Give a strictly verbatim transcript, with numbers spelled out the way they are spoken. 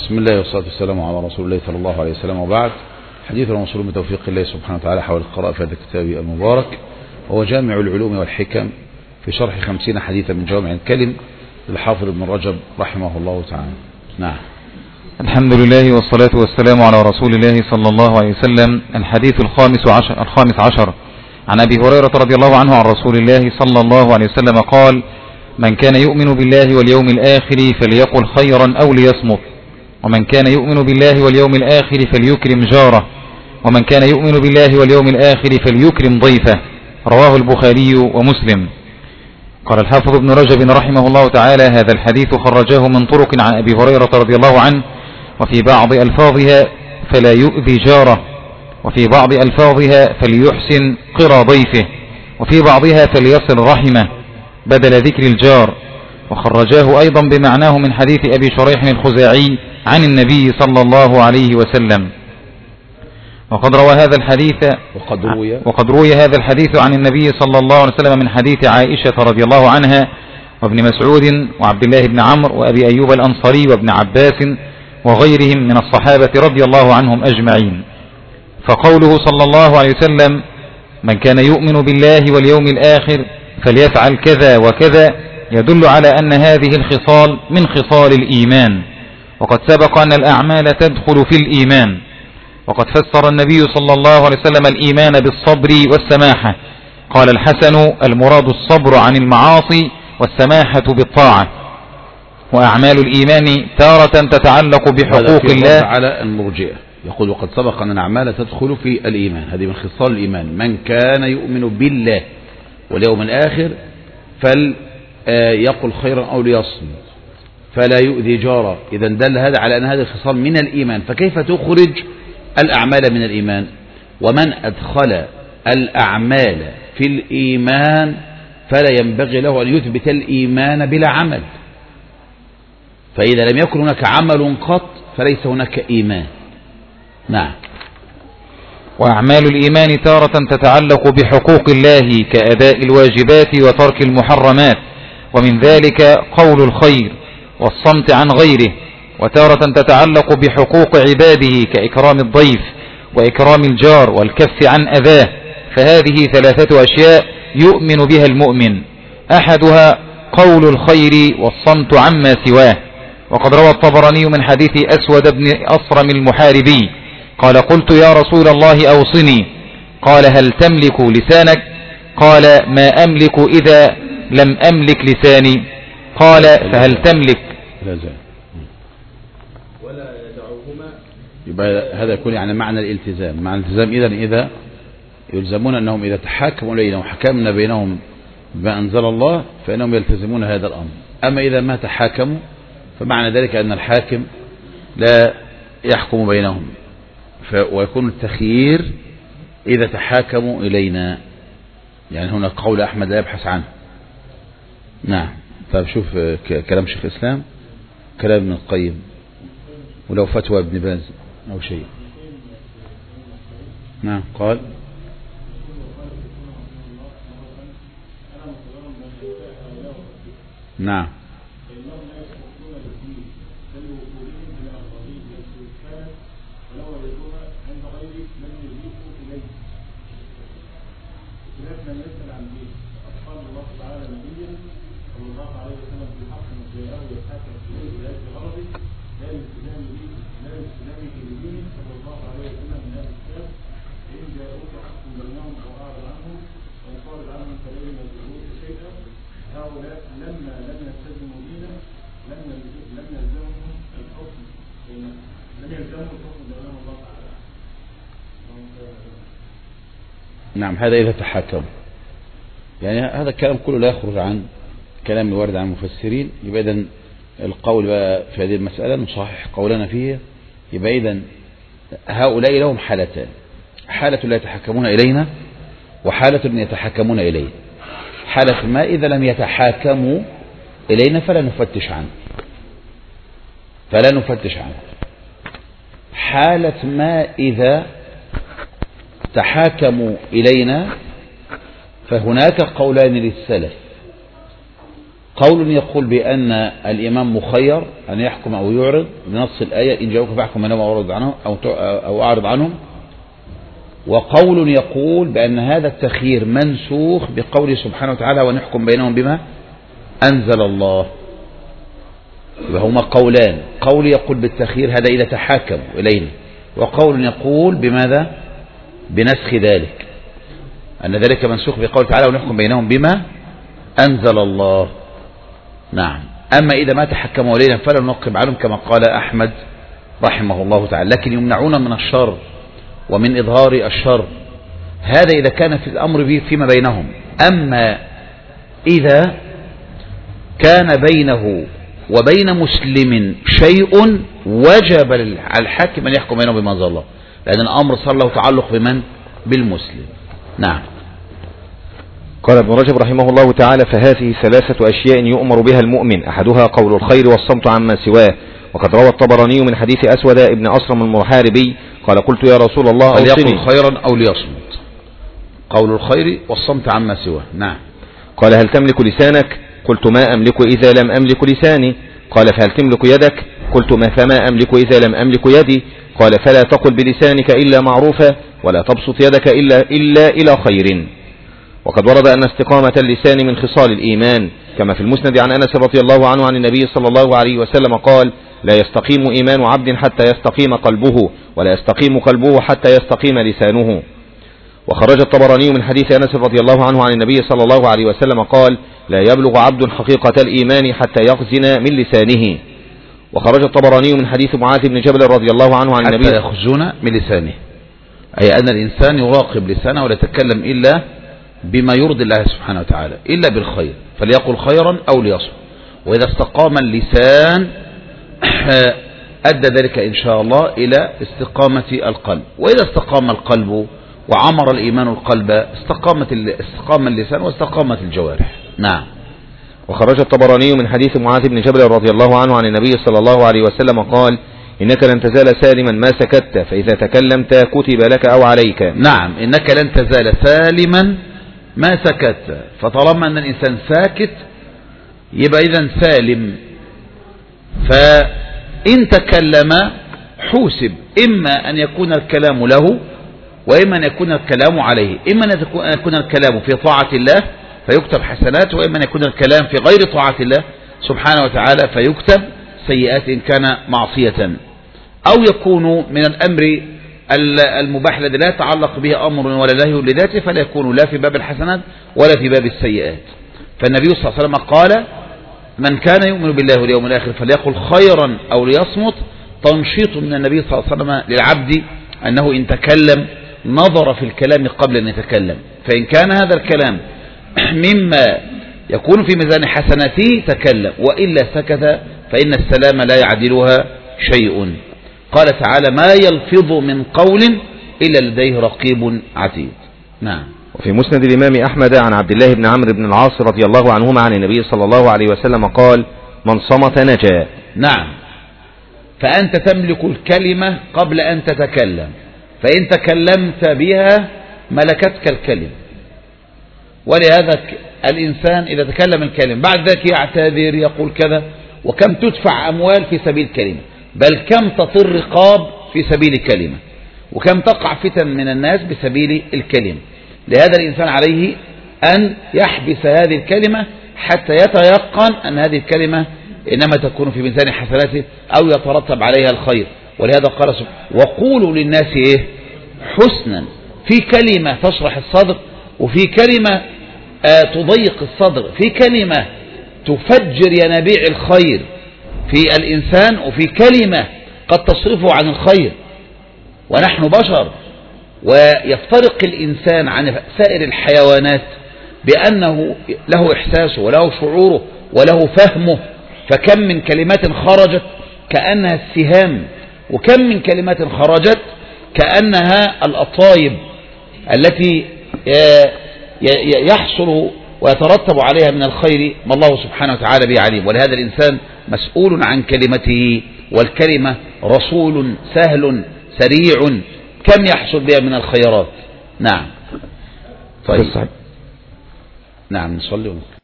بسم الله والصلاة والسلام على رسول الله صلى الله عليه وسلم، وبعد. حديثنا موصول بتوفيق الله سبحانه وتعالى حول القراءة في هذا الكتاب المبارك، وهو جامع العلوم والحكم في شرح خمسين حديثا من جوامع الكلم للحافظ ابن رجب رحمه الله تعالى. نعم. الحمد لله والصلاة والسلام على رسول الله صلى الله عليه وسلم. الحديث الخامس عشر, الخامس عشر عن أبي هريرة رضي الله عنه عن رسول الله صلى الله عليه وسلم قال: من كان يؤمن بالله واليوم الآخر فليقل خيرا أو ليصمت، ومن كان يؤمن بالله واليوم الآخر فليكرم جاره، ومن كان يؤمن بالله واليوم الآخر فليكرم ضيفه. رواه البخاري ومسلم. قال الحافظ ابن رجب رحمه الله تعالى: هذا الحديث خرجاه من طرق عن أبي هريرة رضي الله عنه، وفي بعض ألفاظها فلا يؤذي جاره، وفي بعض ألفاظها فليحسن قرى ضيفه، وفي بعضها فليصل رحمه بدل ذكر الجار. وخرجاه أيضا بمعناه من حديث أبي شريح الخزاعي عن النبي صلى الله عليه وسلم. وقد روى هذا الحديث وقد روي, وقد روي هذا الحديث عن النبي صلى الله عليه وسلم من حديث عائشة رضي الله عنها وابن مسعود وعبد الله بن عمرو وأبي أيوب الأنصاري وابن عباس وغيرهم من الصحابة رضي الله عنهم أجمعين. فقوله صلى الله عليه وسلم: من كان يؤمن بالله واليوم الآخر فليفعل كذا وكذا، يدل على أن هذه الخصال من خصال الإيمان، وقد سبق أن الأعمال تدخل في الإيمان. وقد فسر النبي صلى الله عليه وسلم الإيمان بالصبر والسماحة. قال الحسن: المراد الصبر عن المعاصي والسماحة بالطاعة. وأعمال الإيمان تارة تتعلق بحقوق الله. على المرجئة يقول: وقد سبق أن الأعمال تدخل في الإيمان، هذه من خصال الإيمان. من كان يؤمن بالله واليوم الآخر فليقل خيرا أو ليصمت، فلا يؤذي جاره. إذا دل هذا على أن هذه الخصال من الإيمان. فكيف تخرج الأعمال من الإيمان؟ ومن أدخل الأعمال في الإيمان فلا ينبغي له أن يثبت الإيمان بلا عمل. فإذا لم يكن هناك عمل قط فليس هناك إيمان. نعم. وأعمال الإيمان تارة تتعلق بحقوق الله كأداء الواجبات وترك المحرمات، ومن ذلك قول الخير والصمت عن غيره. وتارة تتعلق بحقوق عباده كإكرام الضيف وإكرام الجار والكف عن أذاه. فهذه ثلاثة أشياء يؤمن بها المؤمن: أحدها قول الخير والصمت عما سواه. وقد روى الطبراني من حديث أسود بن أصرم المحاربي قال: قلت يا رسول الله أوصني. قال: هل تملك لسانك؟ قال: ما أملك إذا لم أملك لساني. قال: فهل تملك؟ ولا يدعوهما. يبقى هذا يكون يعني معنى الالتزام. معنى الالتزام إذا إذا يلزمون أنهم إذا تحاكموا إلينا وحكمنا بينهم بما أنزل الله فإنهم يلتزمون هذا الأمر. أما إذا ما تحاكموا فمعنى ذلك أن الحاكم لا يحكم بينهم، ويكون التخيير إذا تحاكموا إلينا. يعني هنا قول أحمد لا يبحث عنه. نعم. طيب شوف كلام شيخ الإسلام، كلام ابن القيم، ولو فتوى ابن باز أو شيء. نعم. قال: نعم. نعم. هذا إذا تحاكم، يعني هذا الكلام كله لا يخرج عن كلام الوارد عن المفسرين. يبقى إذن القول بقى في هذه المسألة نصحح قولنا فيها. يبقى إذن هؤلاء لهم حالتان: حالة لا يتحكمون إلينا، وحالة يتحكمون إلينا. حالة ما إذا لم يتحاكموا إلينا فلا نفتش عنه فلا نفتش عنه حالة ما إذا تحاكموا إلينا فهناك قولان للسلف: قول يقول بأن الإمام مخير أن يحكم أو يعرض بنص الآية إن جاءوك فاحكم بينهم أو أعرض عنهم أو أو أعرض عنهم. وقول يقول بأن هذا التخيير منسوخ بقوله سبحانه وتعالى ونحكم بينهم بما أنزل الله. وهما قولان، قول يقول بالتخيير هذا إذا تحاكموا إلينا، وقول يقول بماذا؟ بنسخ ذلك، أن ذلك منسوخ بقول تعالى ونحكم بينهم بما أنزل الله. نعم. أما إذا ما تحكموا إلينا فلا ننقب عنهم كما قال أحمد رحمه الله تعالى، لكن يمنعون من الشر ومن إظهار الشر، هذا إذا كان في الأمر به فيما بينهم. أما إذا كان بينه وبين مسلم شيء وجب على الحاكم أن يحكم بينه بما أنزل الله، لأن الأمر صار له تعلق بمن؟ بالمسلم. نعم. قال ابن رجب رحمه الله تعالى فهذه ثلاثة أشياء يؤمر بها المؤمن، أحدها قول الخير والصمت عما سواه. وقد روى الطبراني من حديث أسود ابن أصرم المحاربي قال قلت يا رسول الله أوصني، فليقل خيرا أو ليصمت. قول الخير والصمت عما سواه. نعم. قال هل تملك لسانك؟ قلت ما أملك إذا لم أملك لساني. قال فهل تملك يدك؟ قلت ما فما أملك إذا لم أملك يدي. قال فلا تقل بلسانك إلا معروفا ولا تبسط يدك إلا, إلا إلى خير. وقد ورد أن استقامة اللسان من خصال الإيمان، كما في المسند عن أنس رضي الله عنه عن النبي صلى الله عليه وسلم قال لا يستقيم إيمان عبد حتى يستقيم قلبه ولا يستقيم قلبه حتى يستقيم لسانه. وخرج الطبراني من حديث أنس رضي الله عنه عن النبي صلى الله عليه وسلم قال لا يبلغ عبد حقيقة الإيمان حتى يخزن من لسانه. وخرج الطبراني من حديث معاذ بن جبل رضي الله عنه عن النبي حتى يخزن من لسانه، أي أن الإنسان يراقب لسانه ولا يتكلم إلا بما يرضي الله سبحانه وتعالى، إلا بالخير، فليقل خيرا أو ليصمت. وإذا استقام اللسان أدى ذلك إن شاء الله إلى استقامة القلب، وإذا استقام القلب وعمر الإيمان القلب استقامت استقام اللسان واستقامت الجوارح. نعم. وخرج الطبراني من حديث معاذ بن جبل رضي الله عنه عن النبي صلى الله عليه وسلم قال إنك لن تزال سالما ما سكت فإذا تكلمت كتب لك أو عليك. نعم، إنك لن تزال سالما ما سكت، فطالما أن الإنسان ساكت يبقى إذن سالم، فإن تكلم حوسب، إما أن يكون الكلام له وإما أن يكون الكلام عليه، إما أن يكون الكلام في طاعة الله فيكتب حسنات، وإما أن يكون الكلام في غير طاعة الله سبحانه وتعالى فيكتب سيئات إن كان معصية، أو يكون من الأمر المباح الذي لا يتعلق به أمر ولا نهي لذاته فلا يكون لا في باب الحسنات ولا في باب السيئات. فالنبي صلى الله عليه وسلم قال من كان يؤمن بالله واليوم الآخر فليقل خيرا أو ليصمت، تنشيط من النبي صلى الله عليه وسلم للعبد أنه إن تكلم نظر في الكلام قبل أن يتكلم، فإن كان هذا الكلام مما يكون في ميزان حسناته تكلم، وإلا سكت فإن السلام لا يعدلها شيء. قال تعالى ما يلفظ من قول إلا لديه رقيب عتيد. نعم. وفي مسند الإمام أحمد عن عبد الله بن عمرو بن العاص رضي الله عنهما عن النبي صلى الله عليه وسلم قال من صمت نجا. نعم، فأنت تملك الكلمة قبل أن تتكلم، فإن تكلمت بها ملكتك الكلمة، ولهذا الإنسان إذا تكلم الكلمة بعد ذلك يعتذر يقول كذا، وكم تدفع أموال في سبيل كلمة، بل كم تطر رقاب في سبيل كلمة، وكم تقع فتن من الناس بسبيل الكلمة. لهذا الإنسان عليه أن يحبس هذه الكلمة حتى يتيقن أن هذه الكلمة إنما تكون في ميزان حسناته أو يترتب عليها الخير. ولهذا قال سبحانه وقولوا للناس إيه حسنا، في كلمة تشرح الصدر، وفي كلمة آه تضيق الصدر، في كلمة تفجر ينابيع الخير في الإنسان، وفي كلمة قد تصرفه عن الخير. ونحن بشر، ويفترق الإنسان عن سائر الحيوانات بأنه له إحساسه وله شعوره وله فهمه، فكم من كلمات خرجت كأنها السهام، وكم من كلمات خرجت كأنها الأطايب التي يحصل ويترتب عليها من الخير ما الله سبحانه وتعالى به عليم. ولهذا الإنسان مسؤول عن كلمته، والكلمة رسول سهل سريع كم يحصل بها من الخيرات. نعم. طيب. نعم نصلي.